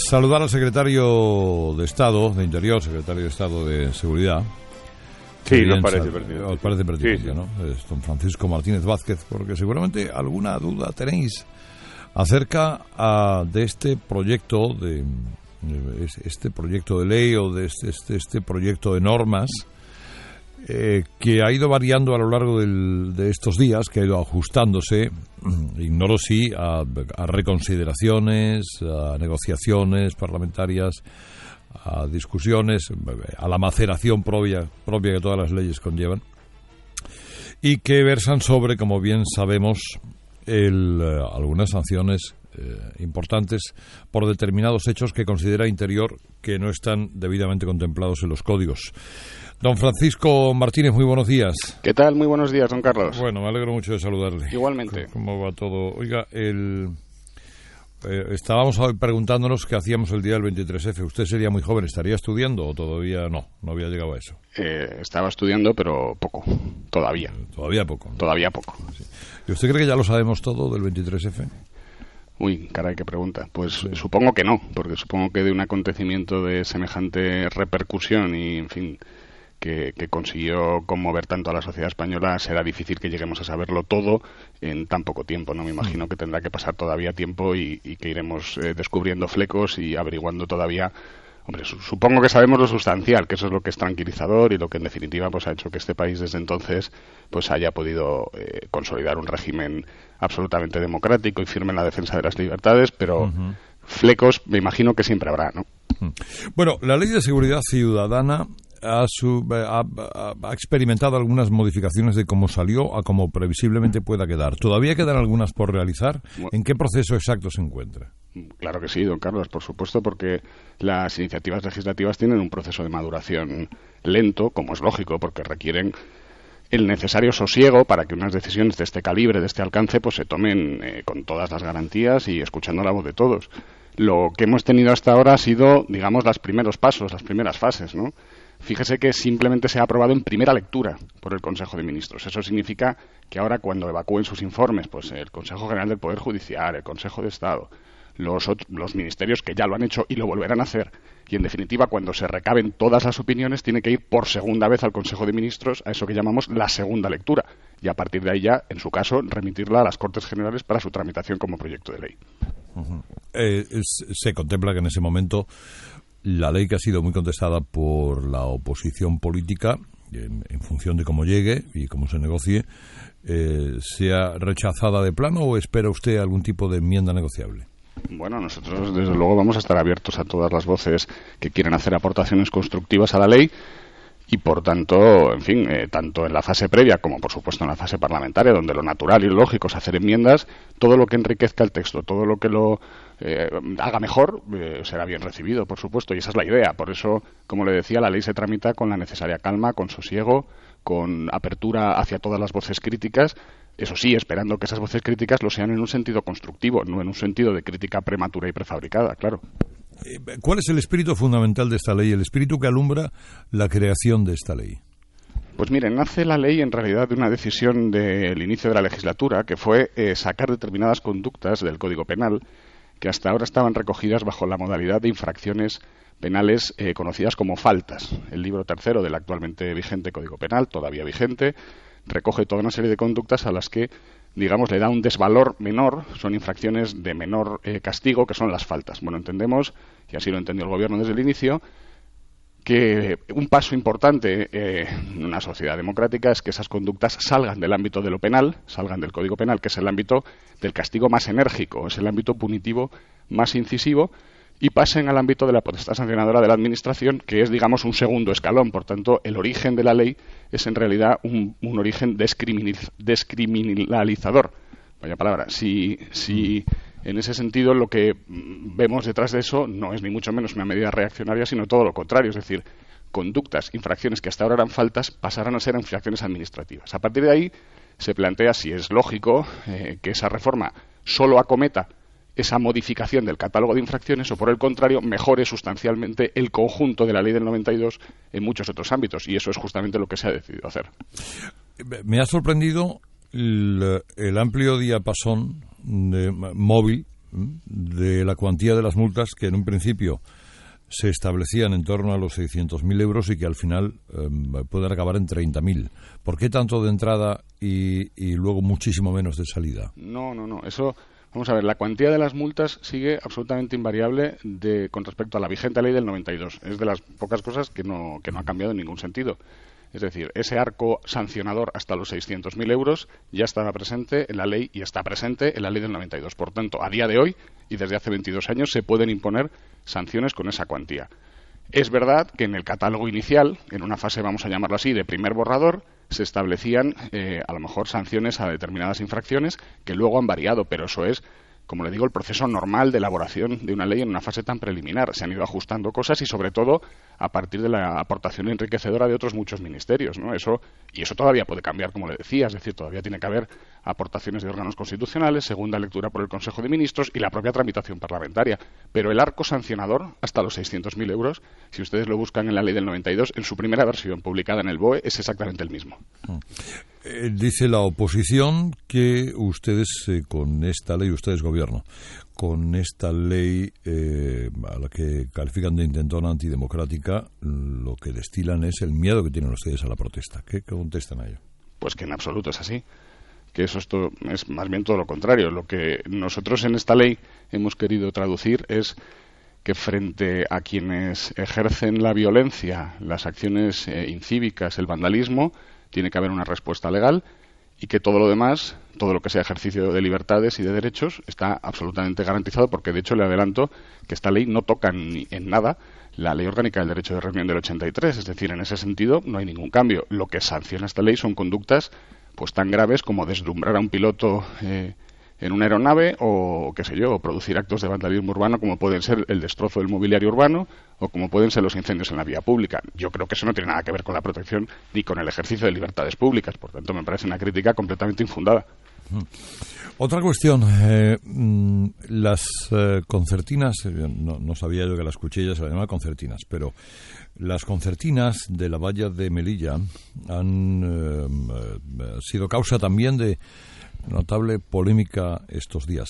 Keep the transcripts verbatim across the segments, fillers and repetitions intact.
saludar al secretario de Estado, de Interior, secretario de Estado de Seguridad. Sí, nos parece pertinente. Os parece pertinente, sí, sí. ¿no? Es don Francisco Martínez Vázquez, porque seguramente alguna duda tenéis acerca uh, de este proyecto de este proyecto de ley o de este, este, este proyecto de normas eh, que ha ido variando a lo largo del, de estos días, que ha ido ajustándose, ignoro si a, a reconsideraciones, a negociaciones parlamentarias, a discusiones, a la maceración propia, propia que todas las leyes conllevan, y que versan sobre, como bien sabemos, el, eh, algunas sanciones eh, importantes por determinados hechos que considera Interior que no están debidamente contemplados en los códigos. Don Francisco Martínez, muy buenos días. ¿Qué tal? Muy buenos días, don Carlos. Bueno, me alegro mucho de saludarle. Igualmente. ¿Cómo va todo? Oiga, el... Eh, estábamos hoy preguntándonos qué hacíamos el día del veintitrés efe. ¿Usted sería muy joven? ¿Estaría estudiando o todavía no? No había llegado a eso. Eh, estaba estudiando, pero poco. Todavía. Eh, todavía poco, ¿no? Todavía poco. Sí. ¿Y usted cree que ya lo sabemos todo del veintitrés efe? Uy, caray, qué pregunta. Pues sí. Supongo que no, porque supongo que de un acontecimiento de semejante repercusión y, en fin, que, que consiguió conmover tanto a la sociedad española, será difícil que lleguemos a saberlo todo en tan poco tiempo, ¿no? Me imagino que tendrá que pasar todavía tiempo y, y que iremos eh, descubriendo flecos y averiguando todavía. Hombre, su, supongo que sabemos lo sustancial, que eso es lo que es tranquilizador y lo que en definitiva pues ha hecho que este país desde entonces pues haya podido eh, consolidar un régimen absolutamente democrático y firme en la defensa de las libertades, pero uh-huh. flecos me imagino que siempre habrá, ¿no? Bueno, la Ley de Seguridad Ciudadana ha, su, ha, ha experimentado algunas modificaciones de cómo salió a cómo previsiblemente pueda quedar. ¿Todavía quedan algunas por realizar? ¿En qué proceso exacto se encuentra? Claro que sí, don Carlos, por supuesto, porque las iniciativas legislativas tienen un proceso de maduración lento, como es lógico, porque requieren el necesario sosiego para que unas decisiones de este calibre, de este alcance, pues se tomen eh, con todas las garantías y escuchando la voz de todos. Lo que hemos tenido hasta ahora ha sido, digamos, los primeros pasos, las primeras fases, ¿no? Fíjese que simplemente se ha aprobado en primera lectura por el Consejo de Ministros. Eso significa que ahora, cuando evacúen sus informes, pues el Consejo General del Poder Judicial, el Consejo de Estado, los, los ministerios que ya lo han hecho y lo volverán a hacer, y en definitiva, cuando se recaben todas las opiniones, tiene que ir por segunda vez al Consejo de Ministros a eso que llamamos la segunda lectura, y a partir de ahí ya, en su caso, remitirla a las Cortes Generales para su tramitación como proyecto de ley. Uh-huh. Eh, es, se contempla que en ese momento la ley, que ha sido muy contestada por la oposición política, en, en función de cómo llegue y cómo se negocie, eh, sea rechazada de plano, ¿o espera usted algún tipo de enmienda negociable? Bueno, nosotros desde luego vamos a estar abiertos a todas las voces que quieran hacer aportaciones constructivas a la ley y, por tanto, en fin, eh, tanto en la fase previa como, por supuesto, en la fase parlamentaria, donde lo natural y lógico es hacer enmiendas, todo lo que enriquezca el texto, todo lo que lo eh, haga mejor, eh, será bien recibido, por supuesto, y esa es la idea. Por eso, como le decía, la ley se tramita con la necesaria calma, con sosiego, con apertura hacia todas las voces críticas. Eso sí, esperando que esas voces críticas lo sean en un sentido constructivo, no en un sentido de crítica prematura y prefabricada, claro. ¿Cuál es el espíritu fundamental de esta ley, el espíritu que alumbra la creación de esta ley? Pues miren, nace la ley en realidad de una decisión del inicio de la legislatura, que fue eh, sacar determinadas conductas del Código Penal que hasta ahora estaban recogidas bajo la modalidad de infracciones penales eh, conocidas como faltas. El libro tercero del actualmente vigente Código Penal, todavía vigente, recoge toda una serie de conductas a las que, digamos, le da un desvalor menor, son infracciones de menor eh, castigo, que son las faltas. Bueno, entendemos, y así lo entendió el Gobierno desde el inicio, que un paso importante eh, en una sociedad democrática es que esas conductas salgan del ámbito de lo penal, salgan del Código Penal, que es el ámbito del castigo más enérgico, es el ámbito punitivo más incisivo, y pasen al ámbito de la potestad sancionadora de la Administración, que es, digamos, un segundo escalón. Por tanto, el origen de la ley es en realidad un, un origen descriminaliz- descriminalizador. Vaya palabra. Si, si en ese sentido lo que vemos detrás de eso no es ni mucho menos una medida reaccionaria, sino todo lo contrario. Es decir, conductas, infracciones que hasta ahora eran faltas, pasarán a ser infracciones administrativas. A partir de ahí se plantea si es lógico eh, que esa reforma solo acometa esa modificación del catálogo de infracciones o, por el contrario, mejore sustancialmente el conjunto de la ley del noventa y dos en muchos otros ámbitos, y eso es justamente lo que se ha decidido hacer. Me ha sorprendido el, el amplio diapasón de, móvil de la cuantía de las multas que en un principio se establecían en torno a los seiscientos mil euros y que al final eh, pueden acabar en treinta mil. ¿Por qué tanto de entrada y, y luego muchísimo menos de salida? No, no, no. Eso, vamos a ver, la cuantía de las multas sigue absolutamente invariable de, con respecto a la vigente ley del noventa y dos. Es de las pocas cosas que no, que no ha cambiado en ningún sentido. Es decir, ese arco sancionador hasta los seiscientos mil euros ya estaba presente en la ley y está presente en la ley del noventa y dos. Por tanto, a día de hoy y desde hace veintidós años se pueden imponer sanciones con esa cuantía. Es verdad que en el catálogo inicial, en una fase, vamos a llamarlo así, de primer borrador, se establecían eh, a lo mejor sanciones a determinadas infracciones que luego han variado, pero eso es, como le digo, el proceso normal de elaboración de una ley en una fase tan preliminar. Se han ido ajustando cosas y, sobre todo, a partir de la aportación enriquecedora de otros muchos ministerios, ¿no? Eso, y eso todavía puede cambiar, como le decía, es decir, todavía tiene que haber aportaciones de órganos constitucionales, segunda lectura por el Consejo de Ministros y la propia tramitación parlamentaria. Pero el arco sancionador, hasta los seiscientos mil euros, si ustedes lo buscan en la ley del noventa y dos, en su primera versión publicada en el B O E, es exactamente el mismo. Eh, dice la oposición que ustedes, eh, con esta ley, ustedes gobierno, con esta ley eh, a la que califican de intentona antidemocrática, lo que destilan es el miedo que tienen ustedes a la protesta. ¿Qué contestan a ello? Pues que en absoluto es así. Que eso esto es más bien todo lo contrario. Lo que nosotros en esta ley hemos querido traducir es que frente a quienes ejercen la violencia, las acciones eh, incívicas, el vandalismo, tiene que haber una respuesta legal y que todo lo demás, todo lo que sea ejercicio de libertades y de derechos, está absolutamente garantizado, porque de hecho le adelanto que esta ley no toca ni en nada la Ley Orgánica del Derecho de Reunión del ochenta y tres, es decir, en ese sentido no hay ningún cambio. Lo que sanciona esta ley son conductas pues tan graves como deslumbrar a un piloto eh, en una aeronave o, qué sé yo, o producir actos de vandalismo urbano como pueden ser el destrozo del mobiliario urbano o como pueden ser los incendios en la vía pública. Yo creo que eso no tiene nada que ver con la protección ni con el ejercicio de libertades públicas. Por tanto, me parece una crítica completamente infundada. Otra cuestión, eh, las eh, concertinas, no, no sabía yo que las cuchillas se las llamaban concertinas, pero las concertinas de la valla de Melilla han eh, sido causa también de notable polémica estos días.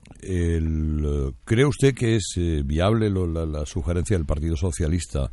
El, ¿Cree usted que es eh, viable lo, la, la sugerencia del Partido Socialista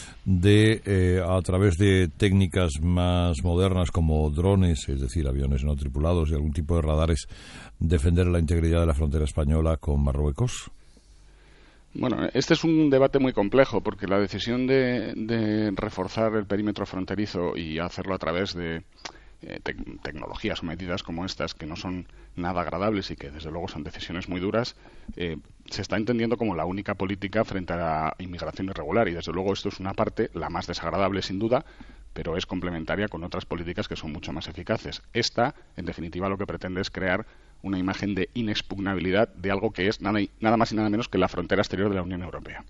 de, eh, a través de técnicas más modernas como drones, es decir, aviones no tripulados y algún tipo de radares, defender la integridad de la frontera española con Marruecos? Bueno, este es un debate muy complejo porque la decisión de, de reforzar el perímetro fronterizo y hacerlo a través de eh, te tecnologías o medidas como estas, que no son nada agradables y que desde luego son decisiones muy duras, eh, se está entendiendo como la única política frente a la inmigración irregular, y desde luego esto es una parte, la más desagradable sin duda, pero es complementaria con otras políticas que son mucho más eficaces. Esta, en definitiva, lo que pretende es crear una imagen de inexpugnabilidad de algo que es nada, nada más y nada menos que la frontera exterior de la Unión Europea.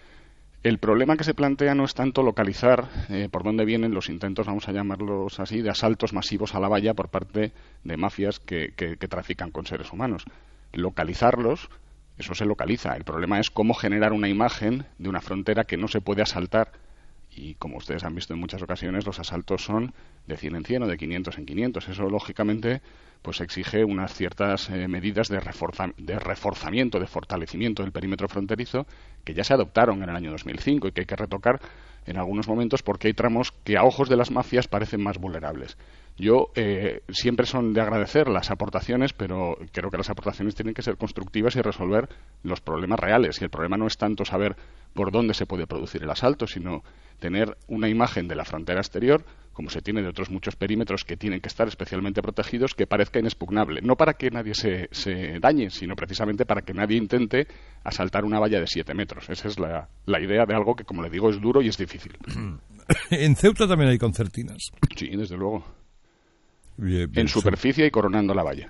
El problema que se plantea no es tanto localizar eh, por dónde vienen los intentos, vamos a llamarlos así, de asaltos masivos a la valla por parte de mafias que, que, que trafican con seres humanos. Localizarlos, eso se localiza. El problema es cómo generar una imagen de una frontera que no se puede asaltar. Y como ustedes han visto en muchas ocasiones, los asaltos son de cien en cien o de quinientos en quinientos. Eso, lógicamente, pues exige unas ciertas eh, medidas de, reforza de reforzamiento, de fortalecimiento del perímetro fronterizo que ya se adoptaron en el año dos mil cinco y que hay que retocar en algunos momentos porque hay tramos que a ojos de las mafias parecen más vulnerables. Yo eh, siempre son de agradecer las aportaciones, pero creo que las aportaciones tienen que ser constructivas y resolver los problemas reales. Y el problema no es tanto saber por dónde se puede producir el asalto, sino tener una imagen de la frontera exterior, como se tiene de otros muchos perímetros que tienen que estar especialmente protegidos, que parezca inexpugnable. No para que nadie se, se dañe, sino precisamente para que nadie intente asaltar una valla de siete metros. Esa es la, la idea de algo que, como le digo, es duro y es difícil. En Ceuta también hay concertinas. Sí, desde luego. Bien, bien, en superficie y coronando la valla.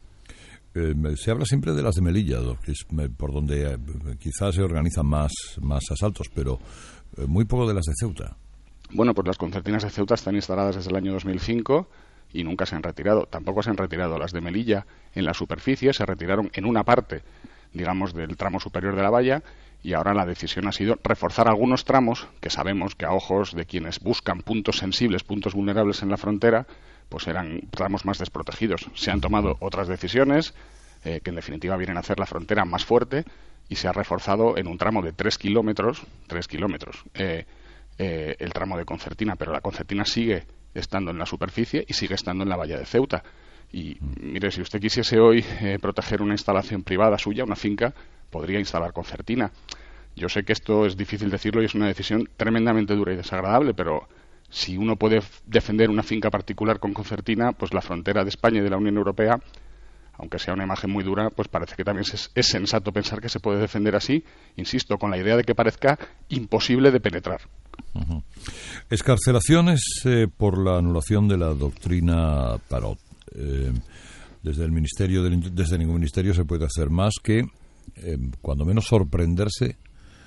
Eh, se habla siempre de las de Melilla, que es por donde eh, quizás se organizan más, más asaltos, pero eh, muy poco de las de Ceuta. Bueno, pues las concertinas de Ceuta están instaladas desde el año dos mil cinco y nunca se han retirado. Tampoco se han retirado las de Melilla en la superficie, se retiraron en una parte, digamos, del tramo superior de la valla, y ahora la decisión ha sido reforzar algunos tramos que sabemos que a ojos de quienes buscan puntos sensibles, puntos vulnerables en la frontera, pues eran tramos más desprotegidos. Se han tomado otras decisiones, eh, que en definitiva vienen a hacer la frontera más fuerte, y se ha reforzado en un tramo de tres kilómetros, tres kilómetros, eh, eh, el tramo de Concertina, pero la Concertina sigue estando en la superficie y sigue estando en la bahía de Ceuta. Y mire, si usted quisiese hoy eh, proteger una instalación privada suya, una finca, podría instalar Concertina. Yo sé que esto es difícil decirlo y es una decisión tremendamente dura y desagradable, pero si uno puede defender una finca particular con Concertina, pues la frontera de España y de la Unión Europea, aunque sea una imagen muy dura, pues parece que también es, es sensato pensar que se puede defender así, insisto, con la idea de que parezca imposible de penetrar. Uh-huh. Escarcelaciones eh, por la anulación de la doctrina Parot. Eh, desde el ministerio del, desde ningún ministerio se puede hacer más que eh, cuando menos sorprenderse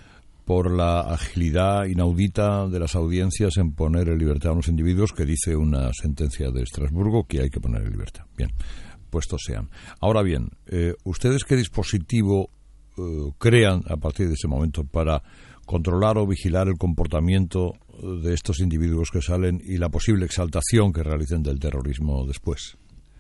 por la agilidad inaudita de las audiencias en poner en libertad a unos individuos que dice una sentencia de Estrasburgo que hay que poner en libertad. Bien, puestos sean. Ahora bien, eh, ¿ustedes qué dispositivo eh, crean a partir de ese momento para controlar o vigilar el comportamiento de estos individuos que salen y la posible exaltación que realicen del terrorismo después?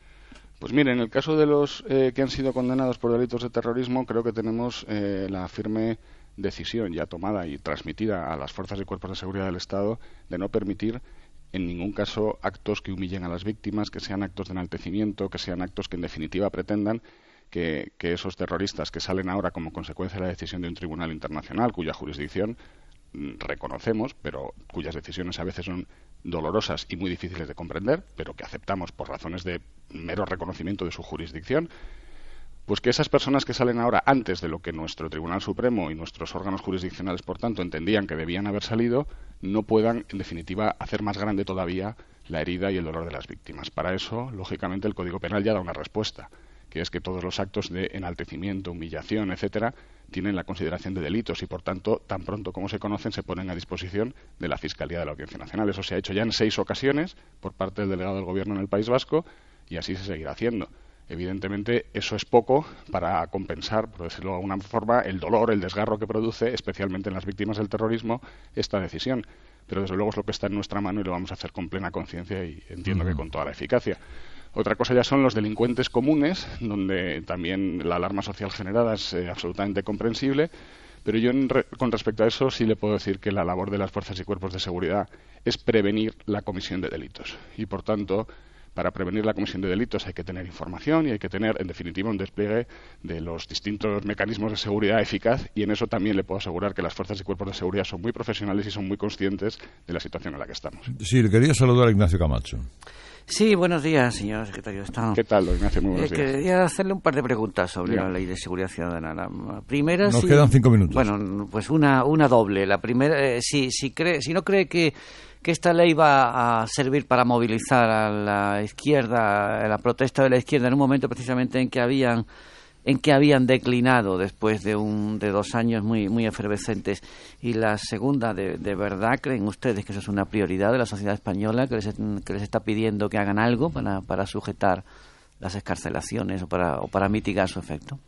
Pues mire, en el caso de los eh, que han sido condenados por delitos de terrorismo, creo que tenemos eh, la firme decisión ya tomada y transmitida a las fuerzas y cuerpos de seguridad del Estado de no permitir en ningún caso actos que humillen a las víctimas, que sean actos de enaltecimiento, que sean actos que en definitiva pretendan que, que esos terroristas que salen ahora como consecuencia de la decisión de un tribunal internacional cuya jurisdicción reconocemos, pero cuyas decisiones a veces son dolorosas y muy difíciles de comprender, pero que aceptamos por razones de mero reconocimiento de su jurisdicción, pues que esas personas que salen ahora antes de lo que nuestro Tribunal Supremo y nuestros órganos jurisdiccionales, por tanto, entendían que debían haber salido, no puedan, en definitiva, hacer más grande todavía la herida y el dolor de las víctimas. Para eso, lógicamente, el Código Penal ya da una respuesta, que es que todos los actos de enaltecimiento, humillación, etcétera, tienen la consideración de delitos y, por tanto, tan pronto como se conocen, se ponen a disposición de la Fiscalía de la Audiencia Nacional. Eso se ha hecho ya en seis ocasiones por parte del delegado del Gobierno en el País Vasco y así se seguirá haciendo. Evidentemente, eso es poco para compensar, por decirlo de alguna forma, el dolor, el desgarro que produce, especialmente en las víctimas del terrorismo, esta decisión. Pero, desde luego, es lo que está en nuestra mano y lo vamos a hacer con plena conciencia y entiendo uh-huh. que con toda la eficacia. Otra cosa ya son los delincuentes comunes, donde también la alarma social generada es eh, absolutamente comprensible, pero yo en re- con respecto a eso sí le puedo decir que la labor de las fuerzas y cuerpos de seguridad es prevenir la comisión de delitos. Y, por tanto, para prevenir la comisión de delitos hay que tener información y hay que tener, en definitiva, un despliegue de los distintos mecanismos de seguridad eficaz, y en eso también le puedo asegurar que las fuerzas y cuerpos de seguridad son muy profesionales y son muy conscientes de la situación en la que estamos. Sí, le quería saludar a Ignacio Camacho. Sí, buenos días, señor secretario de Estado. ¿Qué tal, don Ignacio? Muy buenos eh, días. Quería hacerle un par de preguntas sobre Dígame. La Ley de Seguridad Ciudadana. La primera, Nos si, quedan cinco minutos. Bueno, pues una una doble. La primera, eh, si si cree, si no cree que que esta ley va a servir para movilizar a la izquierda, a la protesta de la izquierda en un momento precisamente en que habían en que habían declinado después de un de dos años muy muy efervescentes. Y la segunda, de, de verdad creen ustedes que eso es una prioridad de la sociedad española, que les que les está pidiendo que hagan algo para para sujetar las excarcelaciones o para o para mitigar su efecto?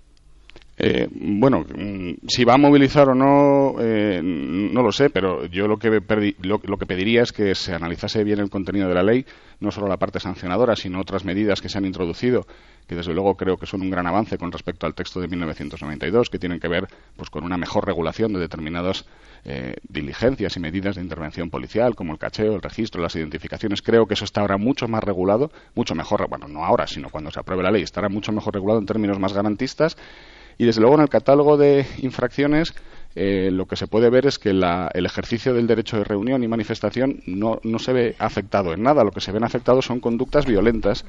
Eh, bueno, si va a movilizar o no, eh, no lo sé, pero yo lo que, perdi, lo, lo que pediría es que se analizase bien el contenido de la ley, no solo la parte sancionadora, sino otras medidas que se han introducido, que desde luego creo que son un gran avance con respecto al texto de mil novecientos noventa y dos, que tienen que ver pues con una mejor regulación de determinadas eh, diligencias y medidas de intervención policial, como el cacheo, el registro, las identificaciones. Creo que eso está ahora mucho más regulado, mucho mejor, bueno, no ahora, sino cuando se apruebe la ley, estará mucho mejor regulado en términos más garantistas. Y, desde luego, en el catálogo de infracciones eh, lo que se puede ver es que la, el ejercicio del derecho de reunión y manifestación no, no se ve afectado en nada. Lo que se ven afectados son conductas violentas.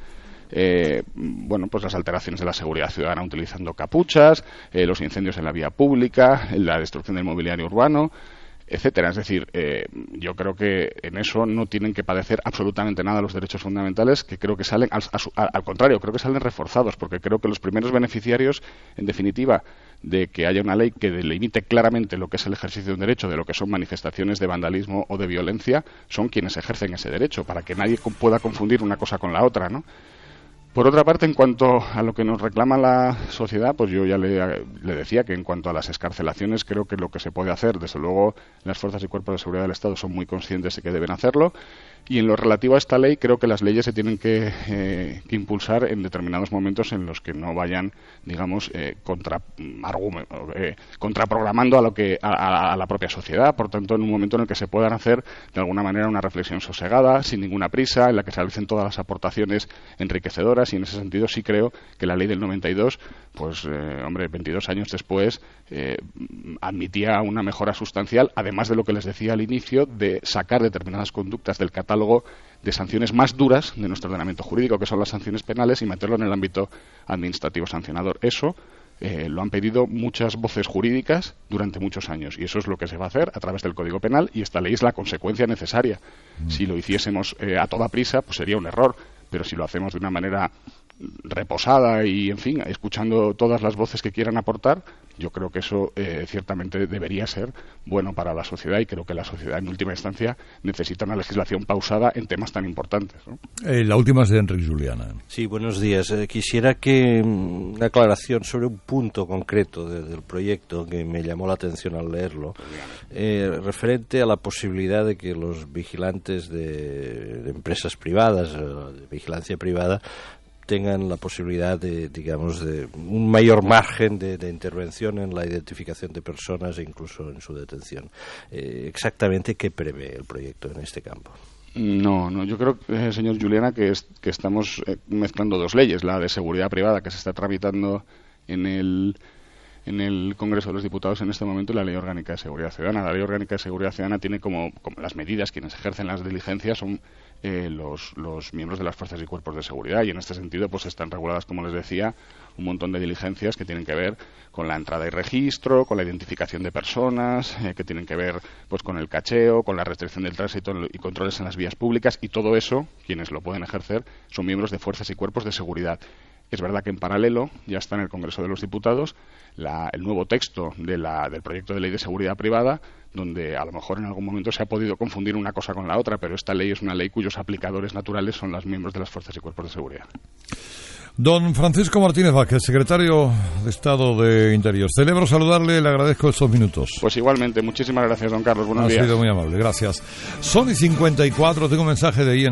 Eh, bueno, pues las alteraciones de la seguridad ciudadana utilizando capuchas, eh, los incendios en la vía pública, la destrucción del mobiliario urbano, etcétera. Es decir, eh, yo creo que en eso no tienen que padecer absolutamente nada los derechos fundamentales, que creo que salen, al, al, al contrario, creo que salen reforzados, porque creo que los primeros beneficiarios, en definitiva, de que haya una ley que delimite claramente lo que es el ejercicio de un derecho de lo que son manifestaciones de vandalismo o de violencia, son quienes ejercen ese derecho, para que nadie pueda confundir una cosa con la otra, ¿no? Por otra parte, en cuanto a lo que nos reclama la sociedad, pues yo ya le, le decía que en cuanto a las excarcelaciones creo que lo que se puede hacer, desde luego las fuerzas y cuerpos de seguridad del Estado son muy conscientes de que deben hacerlo. Y en lo relativo a esta ley, creo que las leyes se tienen que, eh, que impulsar en determinados momentos en los que no vayan, digamos, eh, contra, eh, contraprogramando a, lo que, a, a la propia sociedad. Por tanto, en un momento en el que se puedan hacer, de alguna manera, una reflexión sosegada, sin ninguna prisa, en la que se realicen todas las aportaciones enriquecedoras. Y en ese sentido sí creo que la ley del noventa y dos, pues, eh, hombre, veintidós años después, eh, admitía una mejora sustancial, además de lo que les decía al inicio, de sacar determinadas conductas del catálogo de sanciones más duras de nuestro ordenamiento jurídico, que son las sanciones penales, y meterlo en el ámbito administrativo sancionador. Eso eh, lo han pedido muchas voces jurídicas durante muchos años, y eso es lo que se va a hacer a través del Código Penal, y esta ley es la consecuencia necesaria. Mm. Si lo hiciésemos eh, a toda prisa, pues sería un error, pero si lo hacemos de una manera reposada y, en fin, escuchando todas las voces que quieran aportar, yo creo que eso eh, ciertamente debería ser bueno para la sociedad, y creo que la sociedad en última instancia necesita una legislación pausada en temas tan importantes, ¿no? Eh, la última es de Enric Juliana. Sí, buenos días. Eh, quisiera que una aclaración sobre un punto concreto de, del proyecto que me llamó la atención al leerlo, eh, referente a la posibilidad de que los vigilantes de, de empresas privadas, de vigilancia privada, tengan la posibilidad de, digamos, de un mayor margen de, de intervención en la identificación de personas e incluso en su detención. Eh, exactamente qué prevé el proyecto en este campo. No, no, yo creo, eh, señor Juliana, que, es, que estamos eh, mezclando dos leyes, la de seguridad privada que se está tramitando en el en el Congreso de los Diputados en este momento, y la Ley Orgánica de Seguridad Ciudadana. La Ley Orgánica de Seguridad Ciudadana tiene como, como las medidas, quienes ejercen las diligencias son eh, los, los miembros de las fuerzas y cuerpos de seguridad, y en este sentido pues están reguladas, como les decía, un montón de diligencias que tienen que ver con la entrada y registro, con la identificación de personas, eh, que tienen que ver pues con el cacheo, con la restricción del tránsito y controles en las vías públicas, y todo eso, quienes lo pueden ejercer, son miembros de fuerzas y cuerpos de seguridad. Es verdad que en paralelo ya está en el Congreso de los Diputados la, el nuevo texto de la, del proyecto de ley de seguridad privada, donde a lo mejor en algún momento se ha podido confundir una cosa con la otra, pero esta ley es una ley cuyos aplicadores naturales son los miembros de las fuerzas y cuerpos de seguridad. Don Francisco Martínez Vázquez, secretario de Estado de Interior. Celebro saludarle, le agradezco estos minutos. Pues igualmente, muchísimas gracias, don Carlos. Buenos días. Ha sido muy amable, gracias. Son y cincuenta y cuatro, tengo un mensaje de Ian.